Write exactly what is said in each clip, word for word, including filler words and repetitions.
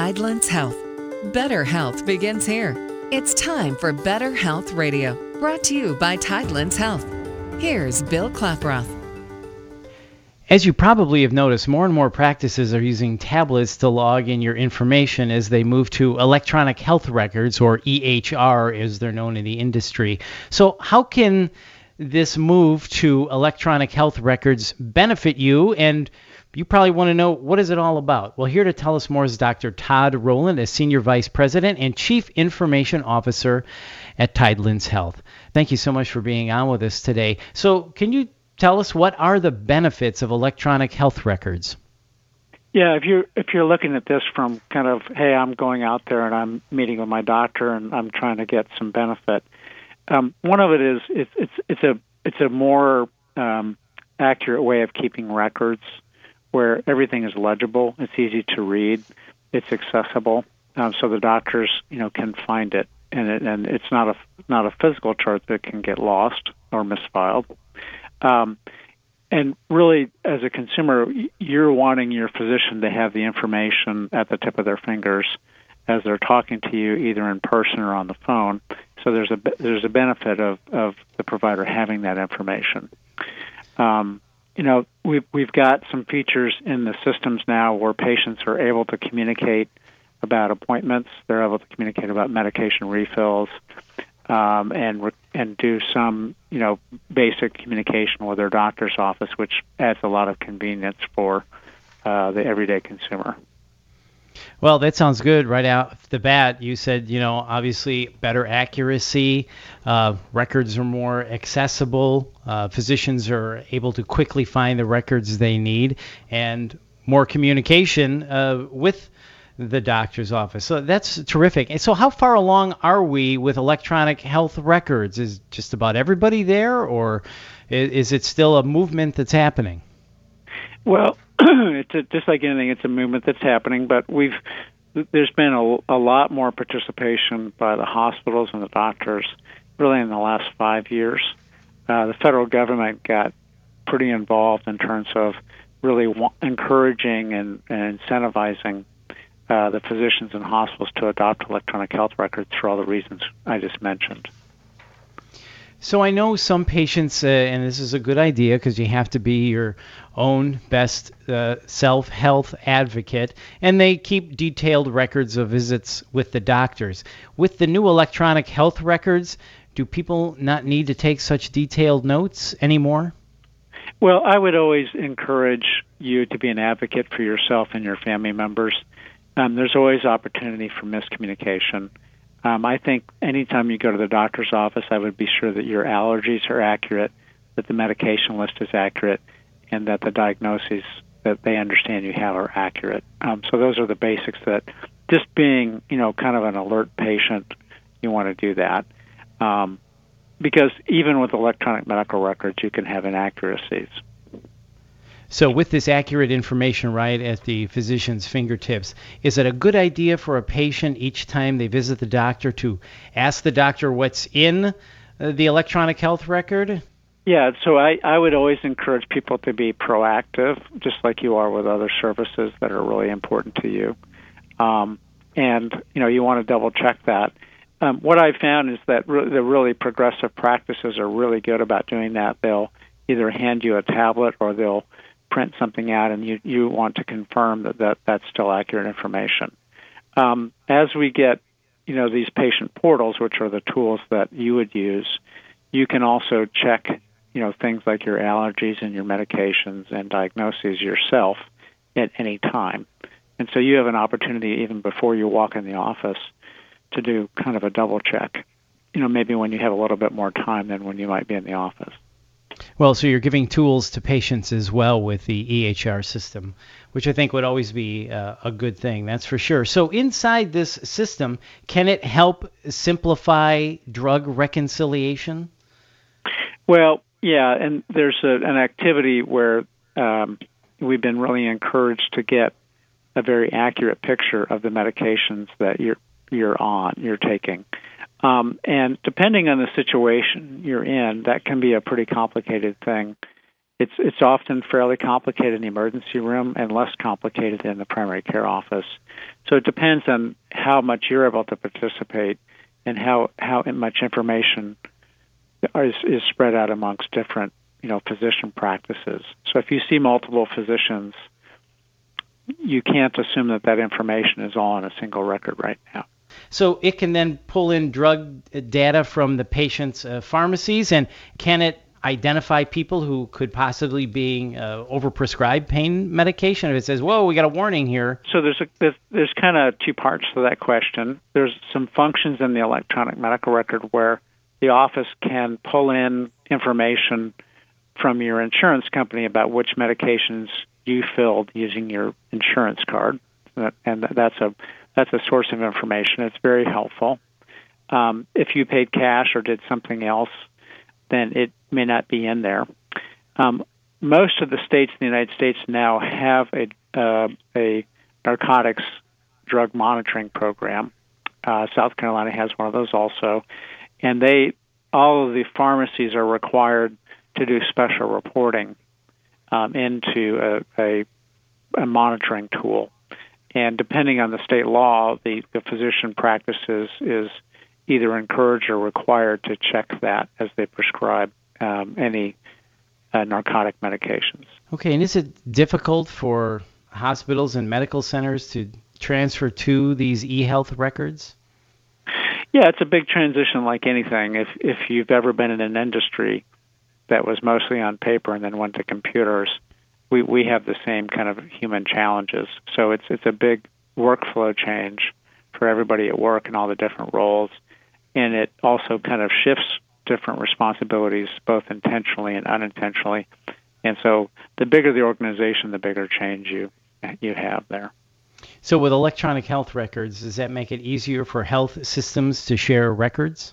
Tidelands Health. Better health begins here. It's time for Better Health Radio, brought to you by Tidelands Health. Here's Bill Klaproth. As you probably have noticed, more and more practices are using tablets to log in your information as they move to electronic health records, or E H R as they're known in the industry. So how can this move to electronic health records benefit you? And you probably want to know, what is it all about? Well, here to tell us more is Doctor Todd Rowland, a Senior Vice President and Chief Information Officer at Tidelands Health. Thank you so much for being on with us today. So can you tell us, what are the benefits of electronic health records? Yeah, if you're if you're looking at this from kind of, hey, I'm going out there and I'm meeting with my doctor and I'm trying to get some benefit. Um, one of it is it's it's it's a it's a more um, accurate way of keeping records, where everything is legible, it's easy to read, it's accessible, um, so the doctors, you know, can find it, and it, and it's not a not a physical chart that can get lost or misfiled. Um, and really, as a consumer, you're wanting your physician to have the information at the tip of their fingers as they're talking to you, either in person or on the phone. So there's a there's a benefit of, of the provider having that information. Um, You know, we've, we've got some features in the systems now where patients are able to communicate about appointments. They're able to communicate about medication refills, um, and and do some, you know, basic communication with their doctor's office, which adds a lot of convenience for uh, the everyday consumer. Well, that sounds good right out the bat. You said, you know, obviously better accuracy, uh, records are more accessible, uh, physicians are able to quickly find the records they need, and more communication uh, with the doctor's office. So that's terrific. And so how far along are we with electronic health records? Is just about everybody there, or is, is it still a movement that's happening? Well, it's a, just like anything, it's a movement that's happening, but we've there's been a, a lot more participation by the hospitals and the doctors really in the last five years. Uh, the federal government got pretty involved in terms of really wa- encouraging and, and incentivizing uh, the physicians and hospitals to adopt electronic health records for all the reasons I just mentioned. So I know some patients, uh, and this is a good idea because you have to be your own best uh, self-health advocate, and they keep detailed records of visits with the doctors. With the new electronic health records, do people not need to take such detailed notes anymore? Well, I would always encourage you to be an advocate for yourself and your family members. Um, there's always opportunity for miscommunication. Um, I think anytime you go to the doctor's office, I would be sure that your allergies are accurate, that the medication list is accurate, and that the diagnoses that they understand you have are accurate. Um, so those are the basics that just being, you know, kind of an alert patient, you want to do that. Um, because even with electronic medical records, you can have inaccuracies. So with this accurate information right at the physician's fingertips, is it a good idea for a patient each time they visit the doctor to ask the doctor what's in uh, the electronic health record? Yeah, so I, I would always encourage people to be proactive, just like you are with other services that are really important to you. Um, and, you know, you want to double check that. Um, what I've found is that re- the really progressive practices are really good about doing that. They'll either hand you a tablet or they'll print something out, and you, you want to confirm that, that that's still accurate information. Um, as we get, you know, these patient portals, which are the tools that you would use, you can also check, you know, things like your allergies and your medications and diagnoses yourself at any time. And so you have an opportunity even before you walk in the office to do kind of a double check, you know, maybe when you have a little bit more time than when you might be in the office. Well, so you're giving tools to patients as well with the E H R system, which I think would always be uh, a good thing, that's for sure. So inside this system, can it help simplify drug reconciliation? Well, yeah, and there's a, an activity where um, we've been really encouraged to get a very accurate picture of the medications that you're you're on, you're taking. Um, and depending on the situation you're in, that can be a pretty complicated thing. It's it's often fairly complicated in the emergency room and less complicated in the primary care office. So it depends on how much you're able to participate and how, how much information is, is spread out amongst different, you know, physician practices. So if you see multiple physicians, you can't assume that that information is all in a single record right now. So it can then pull in drug data from the patient's uh, pharmacies, and can it identify people who could possibly be uh, overprescribed pain medication? If it says, whoa, we got a warning here. So there's a, there's, there's kind of two parts to that question. There's some functions in the electronic medical record where the office can pull in information from your insurance company about which medications you filled using your insurance card, and that's a that's a source of information. It's very helpful. Um, if you paid cash or did something else, then it may not be in there. Um, most of the states in the United States now have a uh, a narcotics drug monitoring program. Uh, South Carolina has one of those also, and they all of the pharmacies are required to do special reporting um, into a, a, a monitoring tool. And depending on the state law, the, the physician practices is either encouraged or required to check that as they prescribe um, any uh, narcotic medications. Okay, and is it difficult for hospitals and medical centers to transfer to these e-health records? Yeah, it's a big transition like anything. If if you've ever been in an industry that was mostly on paper and then went to computers, we, we have the same kind of human challenges. So it's it's a big workflow change for everybody at work and all the different roles. And it also kind of shifts different responsibilities, both intentionally and unintentionally. And so the bigger the organization, the bigger change you you have there. So with electronic health records, does that make it easier for health systems to share records?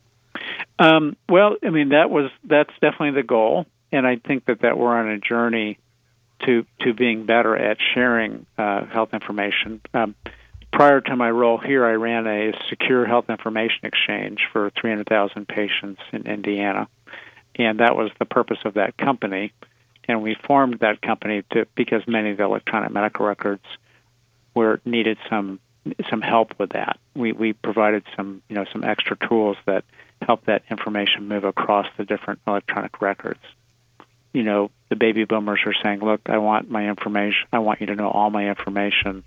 Um, well, I mean, that was that's definitely the goal. And I think that, that we're on a journey to to being better at sharing uh, health information. Um, prior to my role here, I ran a secure health information exchange for three hundred thousand patients in Indiana, and that was the purpose of that company. And we formed that company to because many of the electronic medical records were needed some some help with that. We we provided some you know some extra tools that help that information move across the different electronic records. You know, the baby boomers are saying, "Look, I want my information. I want you to know all my information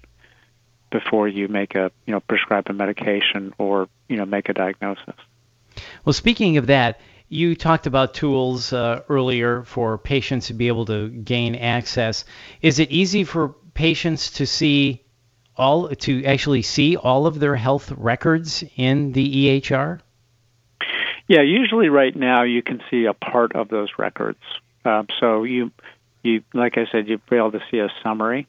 before you make a you know prescribe a medication or you know make a diagnosis." Well, speaking of that, you talked about tools uh, earlier for patients to be able to gain access. Is it easy for patients to see all to actually see all of their health records in the E H R? Yeah, usually right now you can see a part of those records. Uh, so you, you, like I said, you'll be able to see a summary.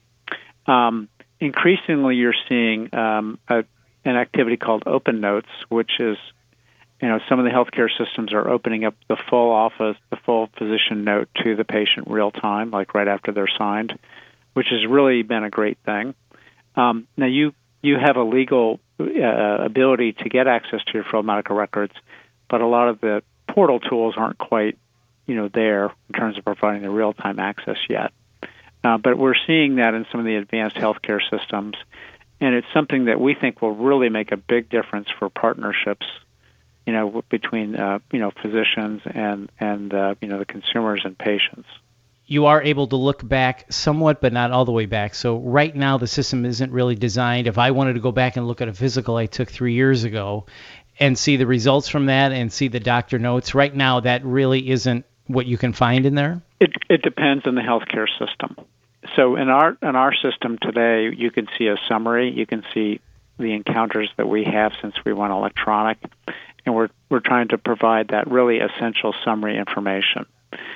Um, increasingly, you're seeing um, a, an activity called Open Notes, which is, you know, some of the healthcare systems are opening up the full office, the full physician note to the patient real time, like right after they're signed, which has really been a great thing. Um, now, you, you have a legal uh, ability to get access to your full medical records, but a lot of the portal tools aren't quite, you know, there in terms of providing the real-time access yet. Uh, but we're seeing that in some of the advanced healthcare systems, and it's something that we think will really make a big difference for partnerships, you know, between uh, you know physicians and and uh, you know the consumers and patients. You are able to look back somewhat, but not all the way back. So right now, the system isn't really designed. If I wanted to go back and look at a physical I took three years ago and see the results from that and see the doctor notes, right now that really isn't what you can find in there? It it depends on the healthcare system. So in our in our system today, you can see a summary. You can see the encounters that we have since we went electronic, and we're we're trying to provide that really essential summary information.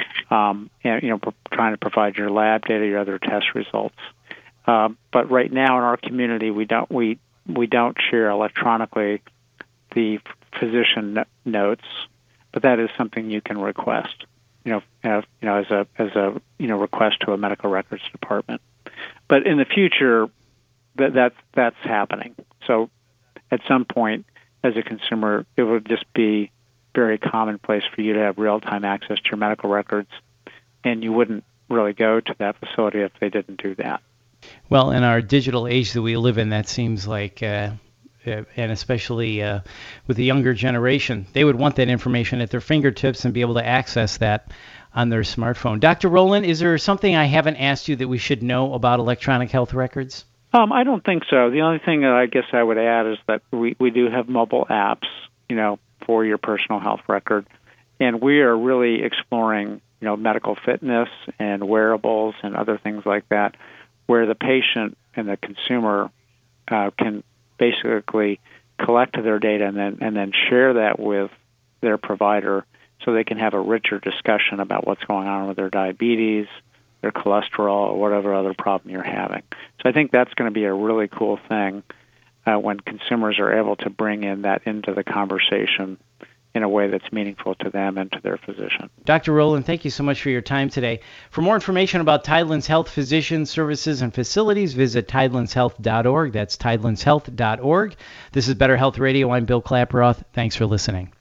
Um, and you know, we're trying to provide your lab data, your other test results. Uh, but right now in our community, we don't we we don't share electronically the physician notes, but that is something you can request. You know, uh, you know, as a as a you know request to a medical records department. But in the future, that that's that's happening. So, at some point, as a consumer, it would just be very commonplace for you to have real-time access to your medical records and you wouldn't really go to that facility if they didn't do that. Well, in our digital age that we live in, that seems like, uh, uh, and especially uh, with the younger generation, they would want that information at their fingertips and be able to access that on their smartphone. Doctor Rowland, is there something I haven't asked you that we should know about electronic health records? Um, I don't think so. The only thing that I guess I would add is that we, we do have mobile apps, you know, for your personal health record, and we are really exploring, you know, medical fitness and wearables and other things like that, where the patient and the consumer uh, can basically collect their data and then and then share that with their provider, so they can have a richer discussion about what's going on with their diabetes, their cholesterol, or whatever other problem you're having. So I think that's going to be a really cool thing uh, when consumers are able to bring in that into the conversation in a way that's meaningful to them and to their physician. Doctor Rowland, thank you so much for your time today. For more information about Tidelands Health physician services and facilities, visit tidelands health dot org. That's tidelands health dot org. This is Better Health Radio. I'm Bill Klaproth. Thanks for listening.